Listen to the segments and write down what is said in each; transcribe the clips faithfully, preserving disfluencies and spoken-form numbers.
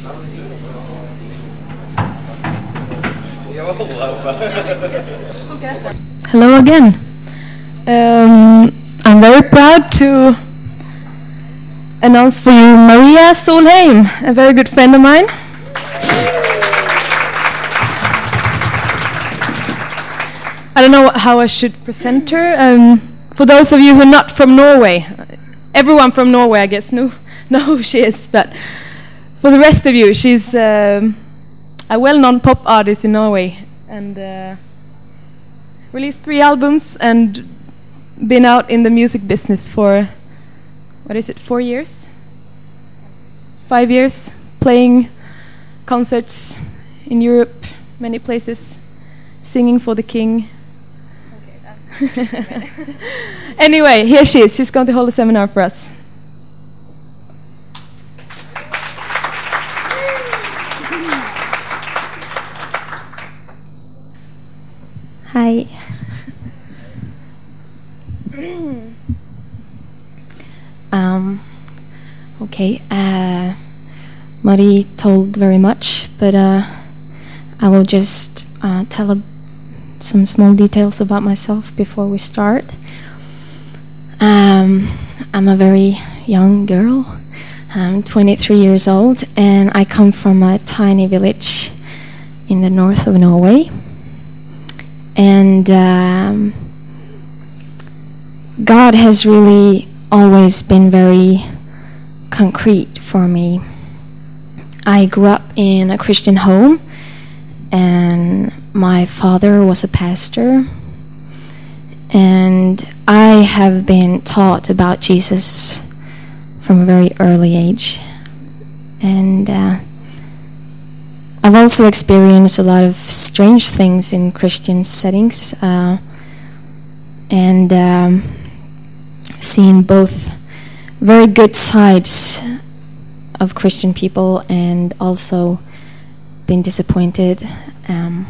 Hello again. Um, I'm very proud to announce for you Maria Solheim, a very good friend of mine. I don't know how I should present her. Um, for those of you who are not from Norway, everyone from Norway, I guess, know, know who she is, but for the rest of you, she's um, a well-known pop artist in Norway, and uh, released three albums and been out in the music business for, what is it, four years? Five years, playing concerts in Europe, many places, singing for the king. Okay, anyway, here she is. She's going to hold a seminar for us. Hi. um, okay, uh, Marie told very much, but uh, I will just uh, tell a, some small details about myself before we start. Um, I'm a very young girl. I'm twenty-three years old, and I come from a tiny village in the north of Norway. And um, God has really always been very concrete for me. I grew up in a Christian home, and my father was a pastor, and I have been taught about Jesus from a very early age. And uh, I've also experienced a lot of strange things in Christian settings, uh, and um, seen both very good sides of Christian people and also been disappointed. Um,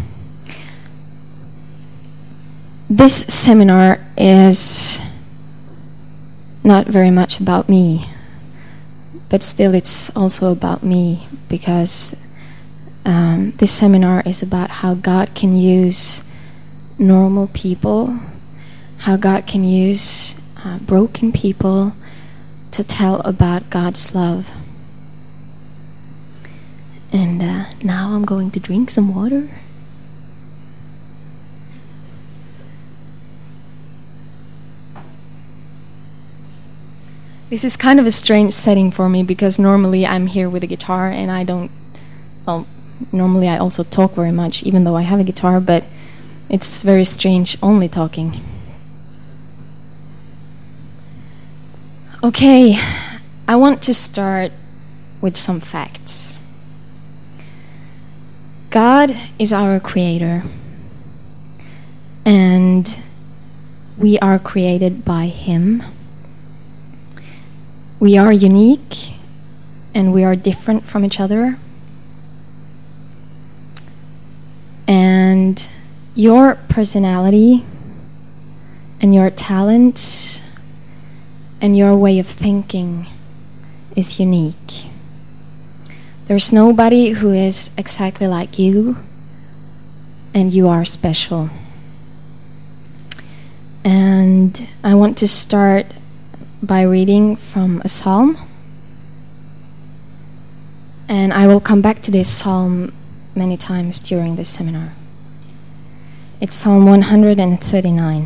this seminar is not very much about me, but still it's also about me, because Um, this seminar is about how God can use normal people, how God can use uh, broken people to tell about God's love. And uh, now I'm going to drink some water. This is kind of a strange setting for me, because normally I'm here with a guitar and I don't, well, normally I also talk very much, even though I have a guitar, but it's very strange only talking. Okay, I want to start with some facts. God is our creator, and we are created by Him. We are unique, and we are different from each other. And your personality and your talents and your way of thinking is unique. There's nobody who is exactly like you, and you are special. And I want to start by reading from a psalm. And I will come back to this psalm many times during this seminar. It's Psalm one hundred thirty-nine.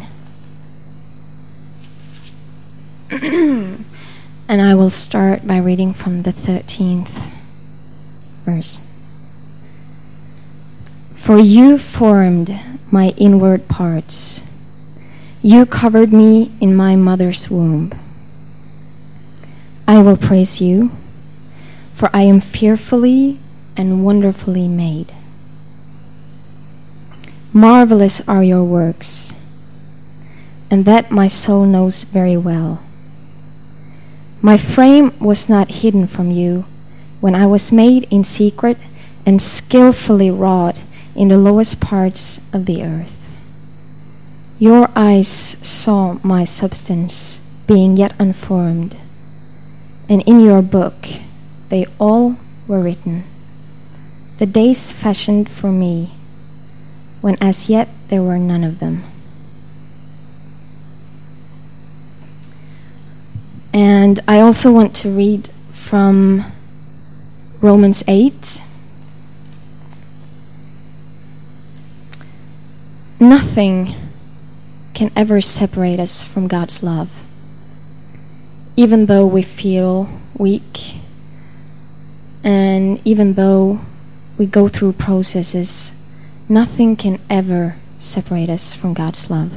And I will start by reading from the thirteenth verse. For you formed my inward parts. You covered me in my mother's womb. I will praise you, for I am fearfully and wonderfully made. Marvelous are your works, and that my soul knows very well. My frame was not hidden from you when I was made in secret and skillfully wrought in the lowest parts of the earth. Your eyes saw my substance being yet unformed, and in your book they all were written, the days fashioned for me, when as yet there were none of them. And I also want to read from Romans eight. Nothing can ever separate us from God's love. Even though we feel weak, and even though we go through processes, nothing can ever separate us from God's love.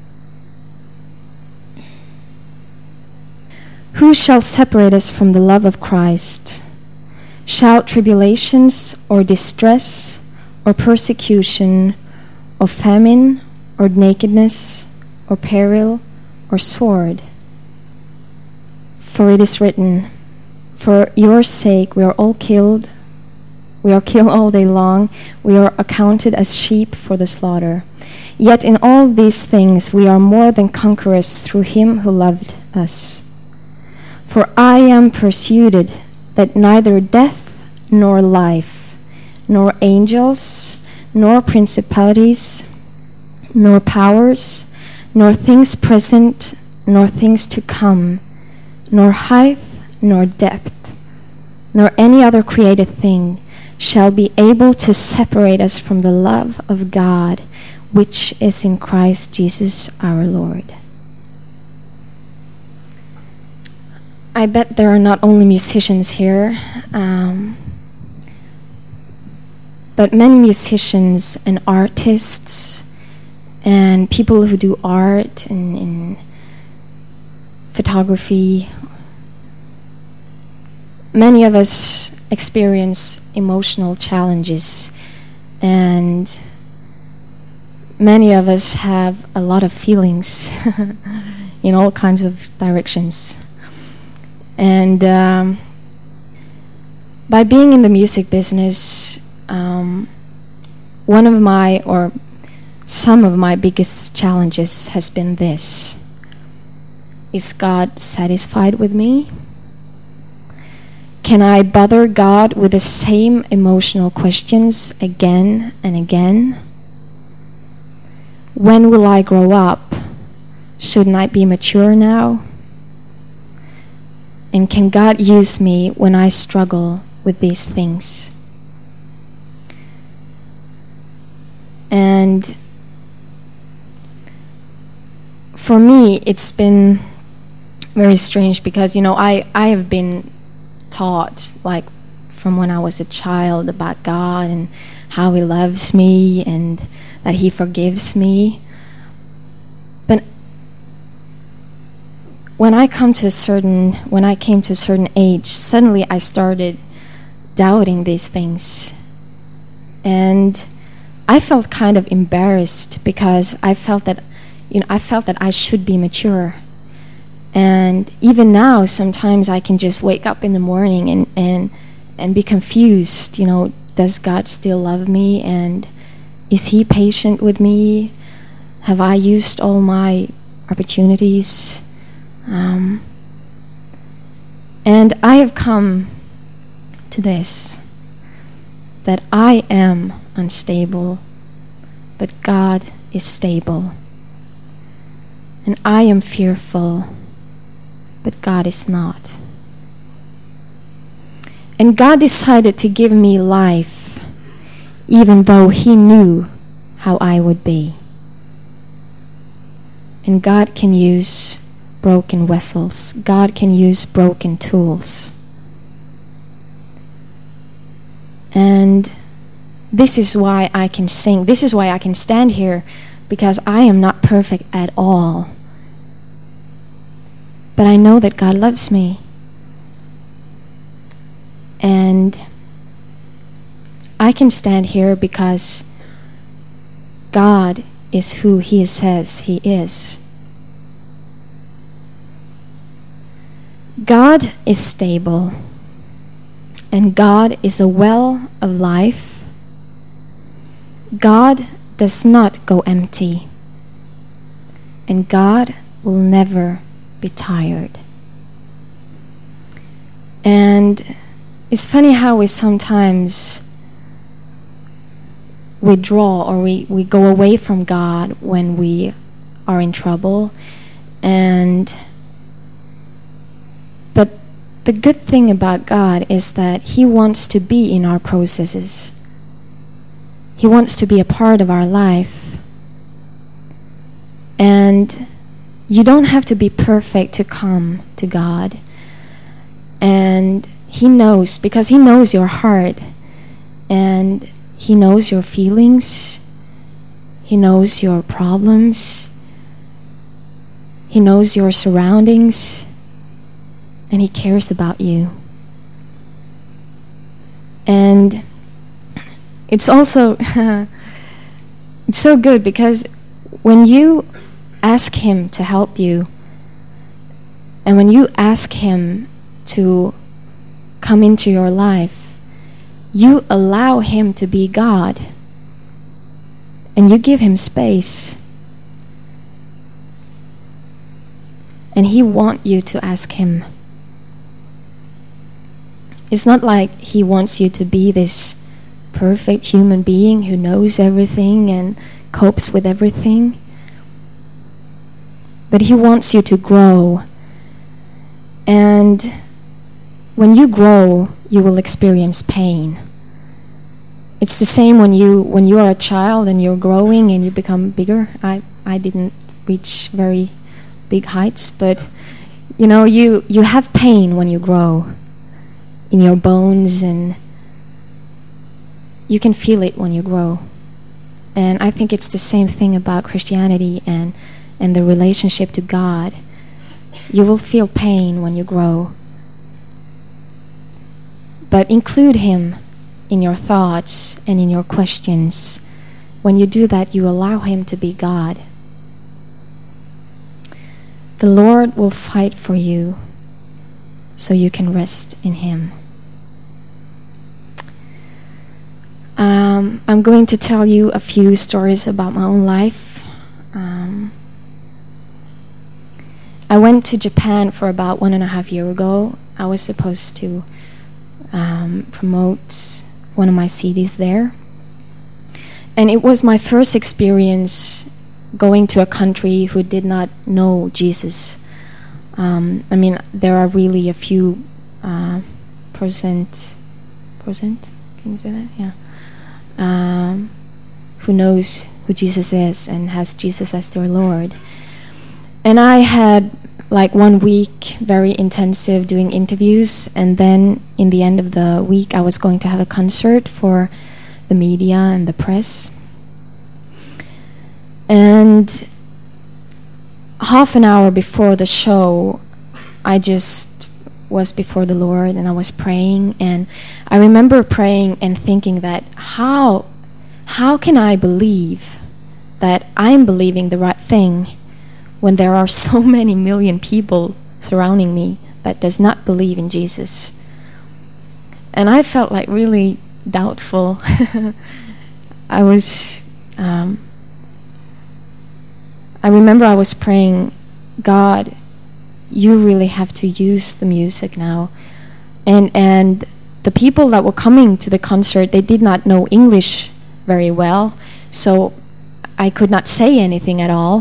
Who shall separate us from the love of Christ? Shall tribulations or distress or persecution or famine or nakedness or peril or sword? For it is written, for your sake we are all killed, we are killed all day long, we are accounted as sheep for the slaughter. Yet in all these things we are more than conquerors through him who loved us. For I am persuaded that neither death nor life, nor angels, nor principalities, nor powers, nor things present, nor things to come, nor height, nor depth, nor any other created thing shall be able to separate us from the love of God, which is in Christ Jesus our Lord. I bet there are not only musicians here, um, but many musicians and artists and people who do art and, and photography. Many of us experience emotional challenges, and many of us have a lot of feelings in all kinds of directions. And um, by being in the music business, um, one of my, or some of my biggest challenges has been this. Is God satisfied with me? Can I bother God with the same emotional questions again and again? When will I grow up? Shouldn't I be mature now? And can God use me when I struggle with these things? And for me, it's been very strange because, you know, I, I have been taught, like, from when I was a child about God and how he loves me and that he forgives me. But when I come to a certain, when I came to a certain age, suddenly I started doubting these things. And I felt kind of embarrassed because I felt that, you know, I felt that I should be mature. And even now, sometimes I can just wake up in the morning and, and, and be confused, you know, does God still love me? And is he patient with me? Have I used all my opportunities? Um, and I have come to this, that I am unstable, but God is stable. And I am fearful, but God is not. And God decided to give me life, even though he knew how I would be. And God can use broken vessels. God can use broken tools. And this is why I can sing. This is why I can stand here, because I am not perfect at all. But I know that God loves me. And I can stand here because God is who he says he is. God is stable, and God is a well of life. God does not go empty, and God will never be tired. And it's funny how we sometimes withdraw or we, we go away from God when we are in trouble. And but the good thing about God is that He wants to be in our processes. He wants to be a part of our life. And you don't have to be perfect to come to God. And He knows, because He knows your heart. And He knows your feelings. He knows your problems. He knows your surroundings. And He cares about you. And it's also it's so good because when you ask Him to help you, and when you ask Him to come into your life, you allow Him to be God, and you give Him space. And He wants you to ask Him. It's not like He wants you to be this perfect human being who knows everything and copes with everything. But He wants you to grow. And when you grow, you will experience pain. It's the same when you when you are a child and you're growing and you become bigger. I, I didn't reach very big heights, but you know, you, you have pain when you grow in your bones, and you can feel it when you grow. And I think it's the same thing about Christianity and, and the relationship to God. You will feel pain when you grow. But include Him in your thoughts and in your questions. When you do that, you allow Him to be God. The Lord will fight for you so you can rest in Him. Um, I'm going to tell you a few stories about my own life. Um, I went to Japan for about one and a half years ago. I was supposed to um, promote one of my C Ds there. And it was my first experience going to a country who did not know Jesus. Um, I mean, there are really a few uh, percent, percent, can you say that? Yeah. Um, who knows who Jesus is and has Jesus as their Lord. And I had like one week very intensive doing interviews, and then in the end of the week I was going to have a concert for the media and the press. And half an hour before the show, I just was before the Lord and I was praying, and I remember praying and thinking that how how can I believe that I'm believing the right thing when there are so many million people surrounding me that does not believe in Jesus? And I felt like really doubtful. I was um, I remember I was praying, God, you really have to use the music now. And and the people that were coming to the concert, they did not know English very well, so I could not say anything at all.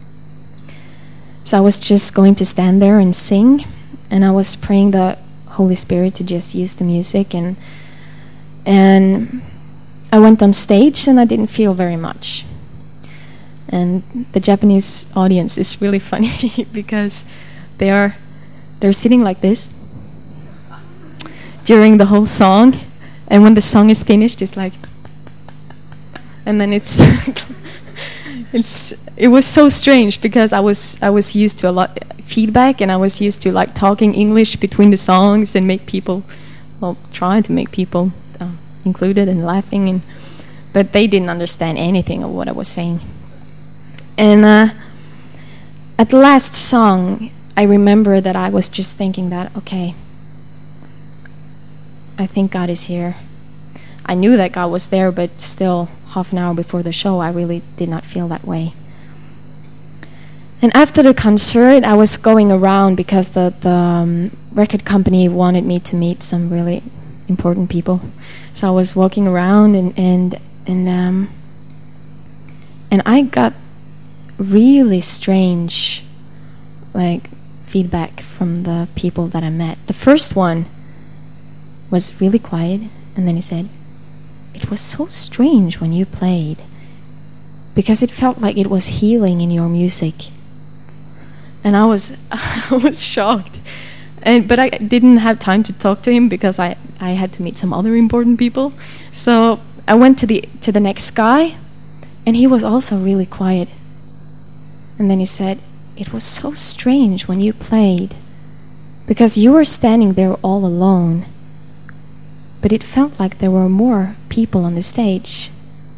So I was just going to stand there and sing, and I was praying the Holy Spirit to just use the music, and and I went on stage and I didn't feel very much. And the Japanese audience is really funny because they are they're sitting like this during the whole song, and when the song is finished, it's like, and then it's it's it was so strange because I was I was used to a lot of feedback, and I was used to like talking English between the songs and make people, well, trying to make people uh, included and laughing, and but they didn't understand anything of what I was saying. And uh, at the last song, I remember that I was just thinking that, okay, I think God is here. I knew that God was there, but still, half an hour before the show, I really did not feel that way. And after the concert, I was going around because the, the um, record company wanted me to meet some really important people. So I was walking around, and, and and um, and I got really strange, like, feedback from the people that I met. The first one was really quiet, and then he said, "It was so strange when you played, because it felt like it was healing in your music." And I was, I was shocked, and but I didn't have time to talk to him because I, I had to meet some other important people. So I went to the to the next guy, and he was also really quiet. And then he said, "It was so strange when you played, because you were standing there all alone, but it felt like there were more people on the stage."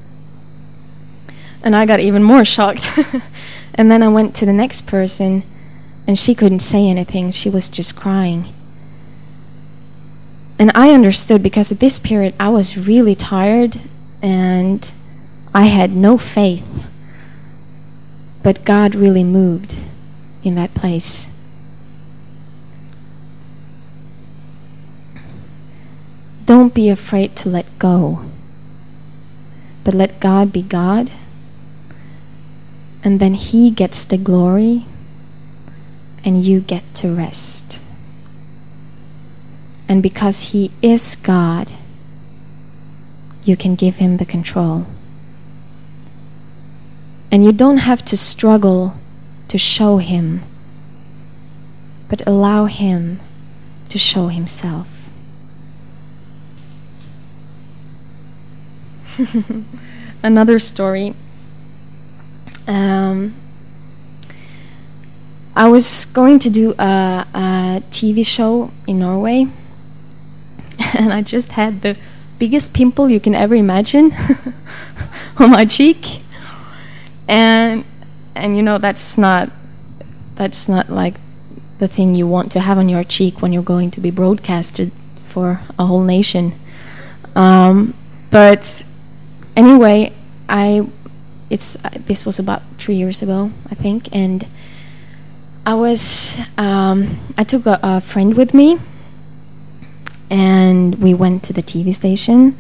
And I got even more shocked. And then I went to the next person, and she couldn't say anything. She was just crying. And I understood, because at this period I was really tired and I had no faith. But God really moved in that place. Don't be afraid to let go, but let God be God, and then He gets the glory and you get to rest. And because He is God, you can give Him the control. And you don't have to struggle to show Him, but allow Him to show Himself. Another story. Um, I was going to do a, a T V show in Norway, and I just had the biggest pimple you can ever imagine on my cheek. And and you know that's not that's not like the thing you want to have on your cheek when you're going to be broadcasted for a whole nation. Um, but anyway, I it's uh, this was about three years ago, I think, and I was um, I took a, a friend with me, and we went to the T V station,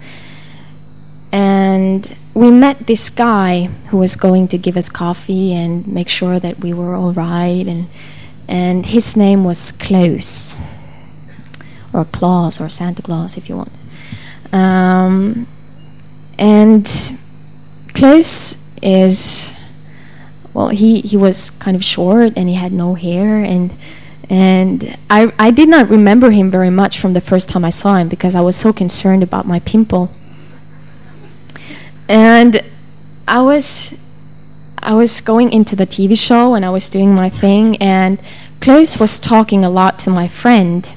and we met this guy who was going to give us coffee and make sure that we were all right, and and his name was Klaus, or Claus, or Santa Claus if you want. Um, and Klaus is, well, he, he was kind of short and he had no hair, and and I I did not remember him very much from the first time I saw him because I was so concerned about my pimple. And I was I was going into the T V show and I was doing my thing, and Klaus was talking a lot to my friend,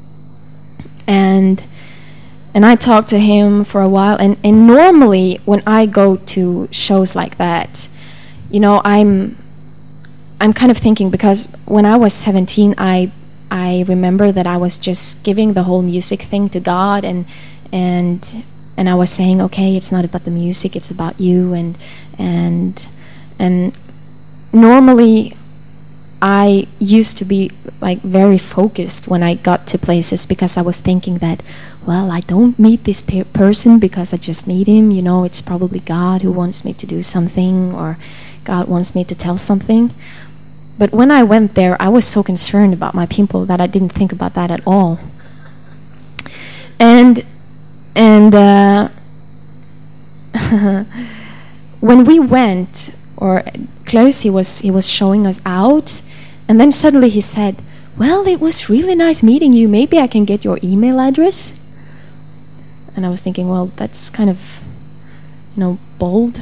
and and I talked to him for a while, and, and normally when I go to shows like that, you know, I'm I'm kind of thinking, because when I was seventeen, I I remember that I was just giving the whole music thing to God, and and and I was saying, okay, it's not about the music, it's about you, and and and normally I used to be like very focused when I got to places, because I was thinking that, well, I don't meet this pe- person because I just meet him, you know, it's probably God who wants me to do something, or God wants me to tell something. But when I went there, I was so concerned about my pimple that I didn't think about that at all. And and uh, when we went, or Klaus, he was he was showing us out, and then suddenly he said, well, it was really nice meeting you. Maybe I can get your email address? And I was thinking, well, that's kind of, you know, bold.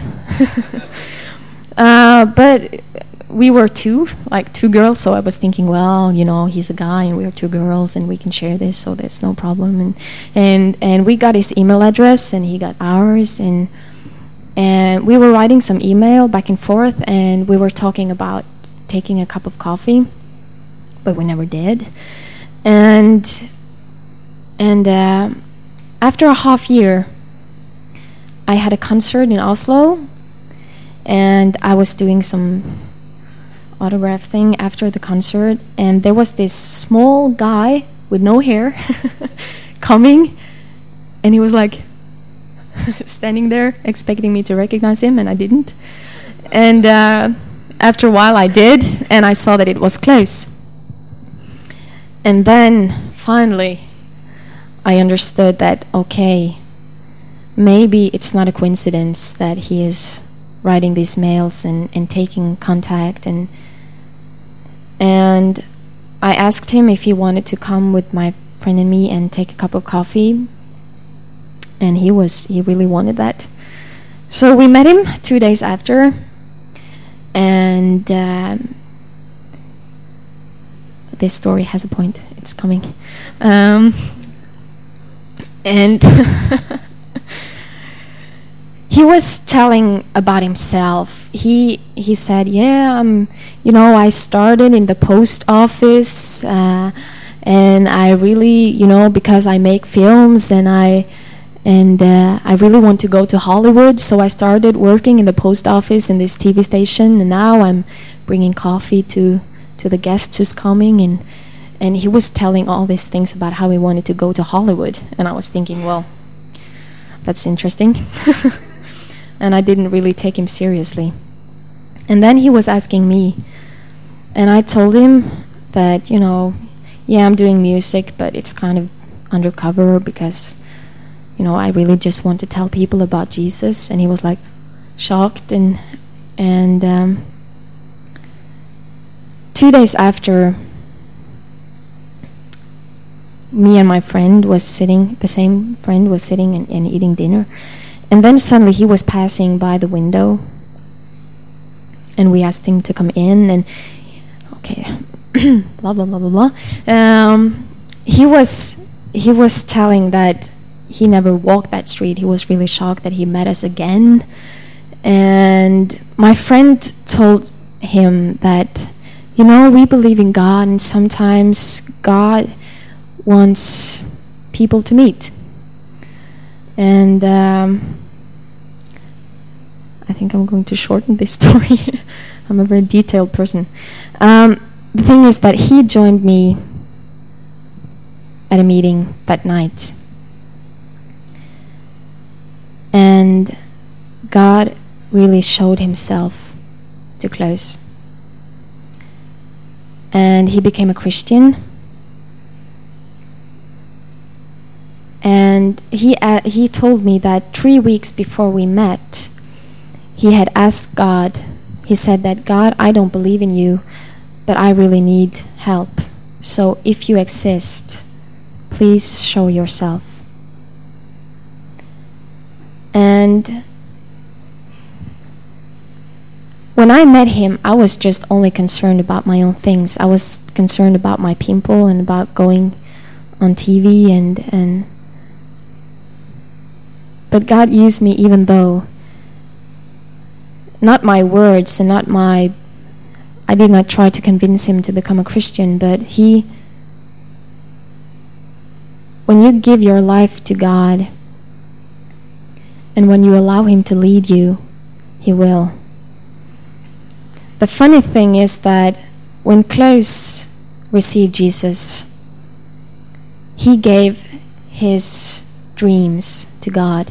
uh, but we were two, like two girls, so I was thinking, well, you know, he's a guy and we are two girls and we can share this, so there's no problem. And and, and we got his email address and he got ours, and and we were writing some email back and forth, and we were talking about taking a cup of coffee, but we never did. And and uh, after a half year, I had a concert in Oslo, and I was doing some autograph thing after the concert, and there was this small guy with no hair coming, and he was like standing there expecting me to recognize him, and I didn't. And uh, after a while I did, and I saw that it was close. And then finally I understood that, okay, maybe it's not a coincidence that he is writing these mails and, and taking contact. And and I asked him if he wanted to come with my friend and me and take a cup of coffee, and he was he really wanted that. So we met him two days after, and um, this story has a point. It's coming. Um, and he was telling about himself. He he said, "Yeah, um, you know, I started in the post office, uh, and I really, you know, because I make films, and I and uh, I really want to go to Hollywood. So I started working in the post office in this T V station, and now I'm bringing coffee to to the guests who's coming." And and he was telling all these things about how he wanted to go to Hollywood, and I was thinking, well, that's interesting. And I didn't really take him seriously. And then he was asking me, and I told him that, you know, yeah, I'm doing music, but it's kind of undercover because, you know, I really just want to tell people about Jesus. And he was like shocked. And and um, two days after, me and my friend was sitting, the same friend was sitting and, and eating dinner. And then suddenly he was passing by the window, and we asked him to come in, and okay, blah blah blah blah blah. Um, he was he was telling that he never walked that street. He was really shocked that he met us again, and my friend told him that, you know, we believe in God, and sometimes God wants people to meet. And um, I think I'm going to shorten this story. I'm a very detailed person. Um, the thing is that he joined me at a meeting that night. And God really showed himself to Klaus. And he became a Christian. And he uh, he told me that three weeks before we met, he had asked God, he said that, God, I don't believe in you, but I really need help. So if you exist, please show yourself. And when I met him, I was just only concerned about my own things. I was concerned about my pimple and about going on T V and and but God used me, even though not my words and not my, I did not try to convince him to become a Christian, but he, when you give your life to God and when you allow him to lead you, he will. The funny thing is that when Klaus received Jesus, he gave his dreams to God.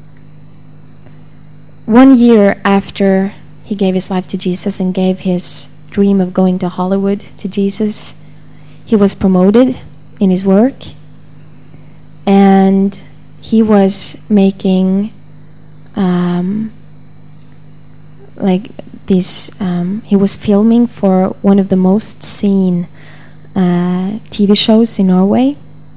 One year after he gave his life to Jesus and gave his dream of going to Hollywood to Jesus, he was promoted in his work, and he was making um, like these, um, he was filming for one of the most seen uh, T V shows in Norway.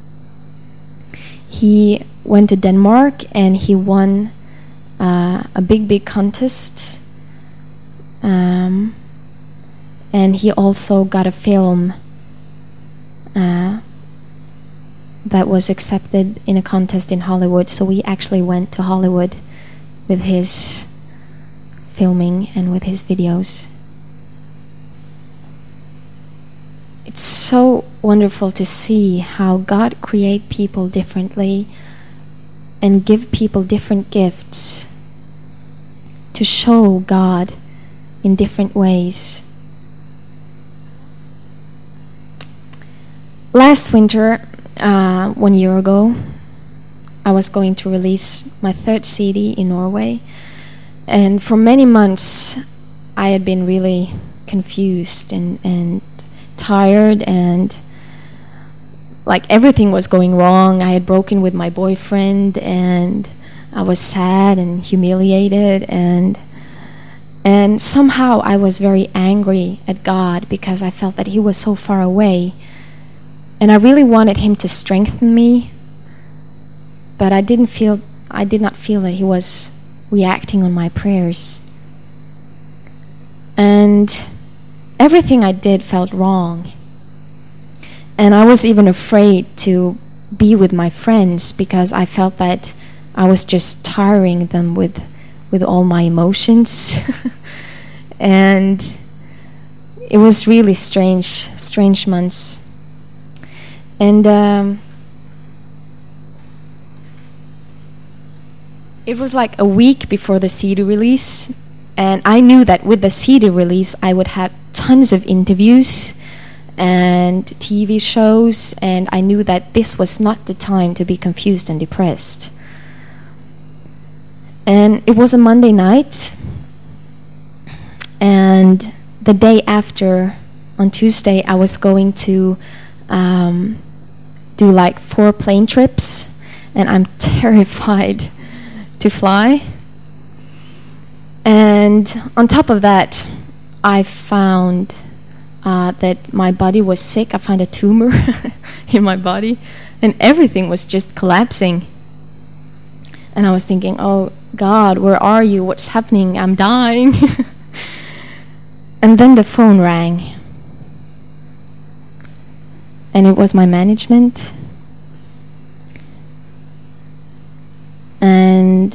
He went to Denmark and he won uh, a big, big contest. Um, and he also got a film uh, that was accepted in a contest in Hollywood. So we actually went to Hollywood with his filming and with his videos. It's so wonderful to see how God create people differently and give people different gifts to show God in different ways. Last winter, uh, one year ago, I was going to release my third C D in Norway. And for many months, I had been really confused and, and tired, and like everything was going wrong. I had broken with my boyfriend, and I was sad and humiliated, and and somehow I was very angry at God because I felt that He was so far away, and I really wanted Him to strengthen me, but I didn't feel I did not feel that He was reacting on my prayers. And everything I did felt wrong. And I was even afraid to be with my friends because I felt that I was just tiring them with with all my emotions. And it was really strange, strange months. And um, it was like a week before the C D release, and I knew that with the C D release I would have tons of interviews and T V shows, and I knew that this was not the time to be confused and depressed. And it was a Monday night, and the day after, on Tuesday, I was going to um, do like four plane trips, and I'm terrified to fly. And on top of that, I found uh, that my body was sick. I found a tumor in my body, and everything was just collapsing. And I was thinking, oh God, where are you? What's happening? I'm dying. And then the phone rang, and it was my management. And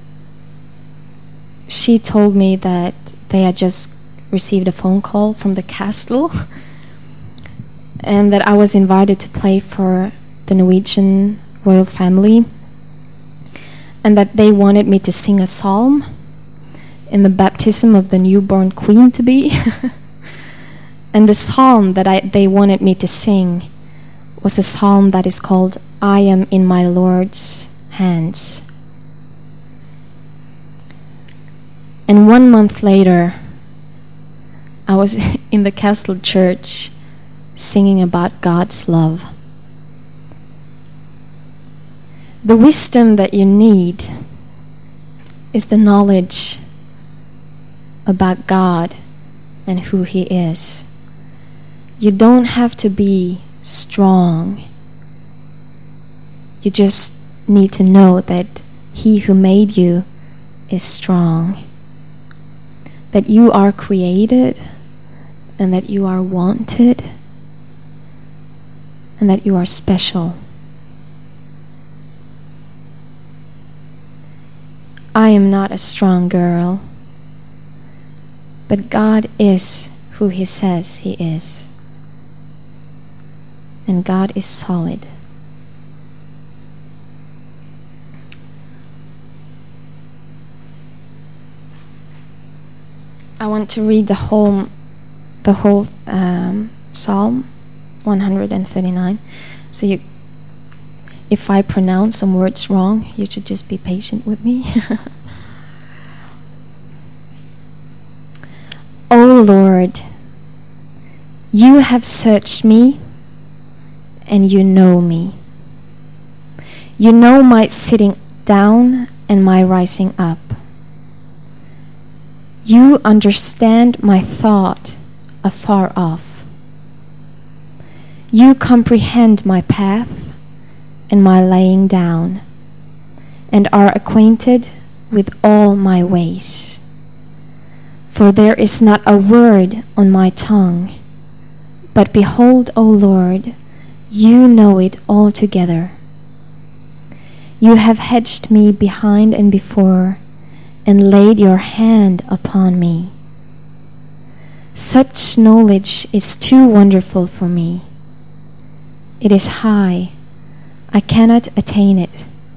she told me that they had just received a phone call from the castle, and that I was invited to play for the Norwegian royal family, and that they wanted me to sing a psalm in the baptism of the newborn queen to be. And the psalm that I, they wanted me to sing was a psalm that is called I Am in My Lord's Hands. And one month later, I was in the castle church singing about God's love. The wisdom that you need is the knowledge about God and who He is. You don't have to be strong. You just need to know that He who made you is strong. That you are created, and that you are wanted, and that you are special. I am not a strong girl, but God is who He says He is. And God is solid. I want to read the whole, the whole um, Psalm one hundred thirty-nine. So you, if I pronounce some words wrong, you should just be patient with me. O Lord, you have searched me, and you know me. You know my sitting down and my rising up. You understand my thought afar off. You comprehend my path and my laying down, and are acquainted with all my ways. For there is not a word on my tongue, but behold, O Lord, you know it altogether. You have hedged me behind and before, and laid your hand upon me. Such knowledge is too wonderful for me. It is high, I cannot attain it.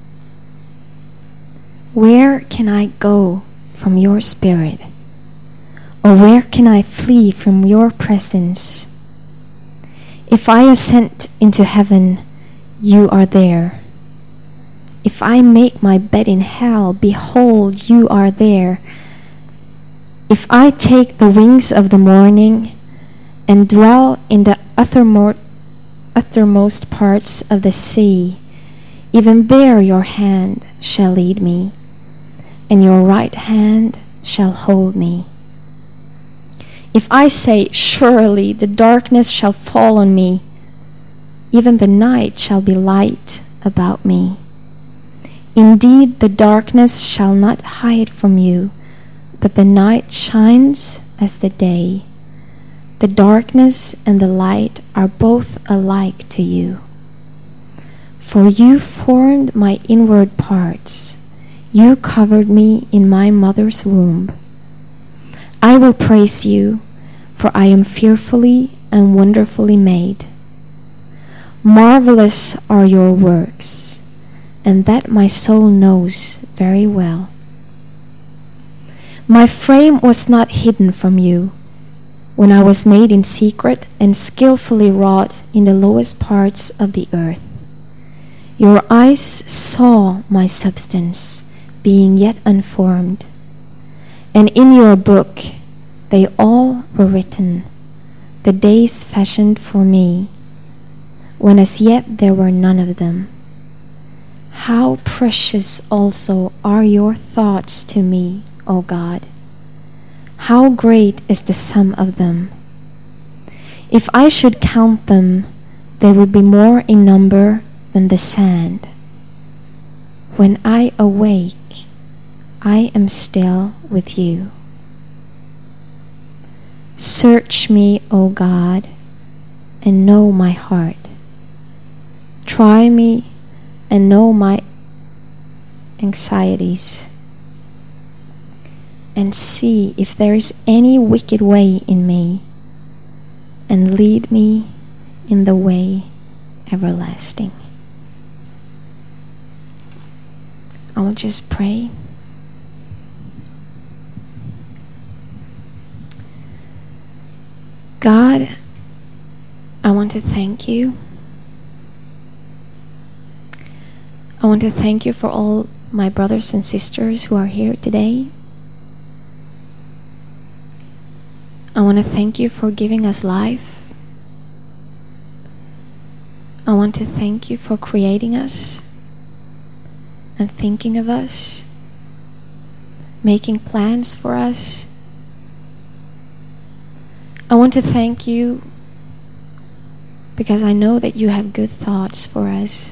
Where can I go from your spirit? Or where can I flee from your presence? If I ascend into heaven, you are there. If I make my bed in hell, behold, you are there. If I take the wings of the morning and dwell in the uttermost, uttermost parts of the sea, even there your hand shall lead me, and your right hand shall hold me. If I say, surely the darkness shall fall on me, even the night shall be light about me. Indeed, the darkness shall not hide from you, but the night shines as the day. The darkness and the light are both alike to you. For you formed my inward parts. You covered me in my mother's womb. I will praise you, for I am fearfully and wonderfully made. Marvelous are your works, and that my soul knows very well. My frame was not hidden from you when I was made in secret and skillfully wrought in the lowest parts of the earth. Your eyes saw my substance, being yet unformed, and in your book they all were written, the days fashioned for me, when as yet there were none of them. How precious also are your thoughts to me, O God! How great is the sum of them! If I should count them, they would be more in number than the sand. When I awake, I am still with you. Search me, O God, and know my heart. Try me and know my anxieties, and see if there is any wicked way in me, and lead me in the way everlasting. I will just pray. God, I want to thank you. I want to thank you for all my brothers and sisters who are here today. I want to thank you for giving us life. I want to thank you for creating us and thinking of us, making plans for us. I want to thank you because I know that you have good thoughts for us.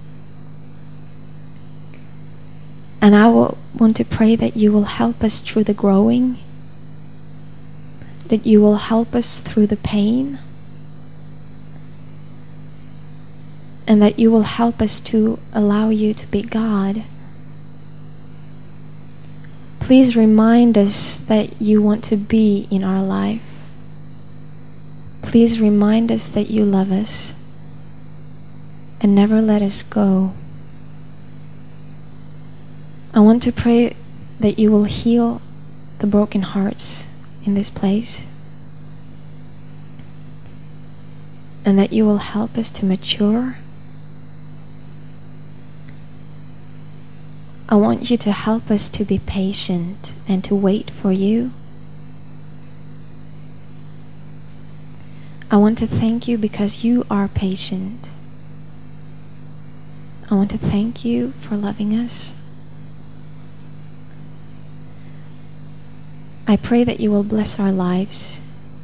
And I will want to pray that you will help us through the growing, that you will help us through the pain, and that you will help us to allow you to be God. Please remind us that you want to be in our life. Please remind us that you love us and never let us go. I want to pray that you will heal the broken hearts in this place, and that you will help us to mature. I want you to help us to be patient and to wait for you. I want to thank you because you are patient. I want to thank you for loving us. I pray that you will bless our lives,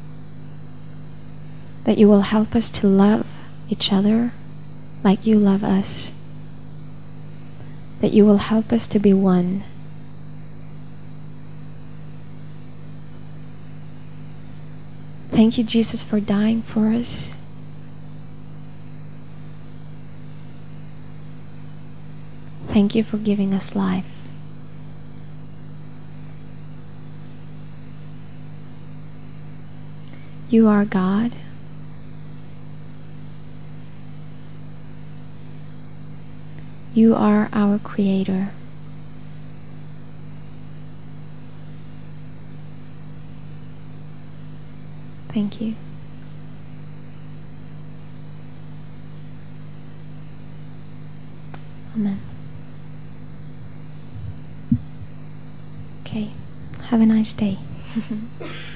that you will help us to love each other like you love us, that you will help us to be one. Thank you, Jesus, for dying for us. Thank you for giving us life. You are God. You are our Creator. Thank you. Amen. Okay. Have a nice day.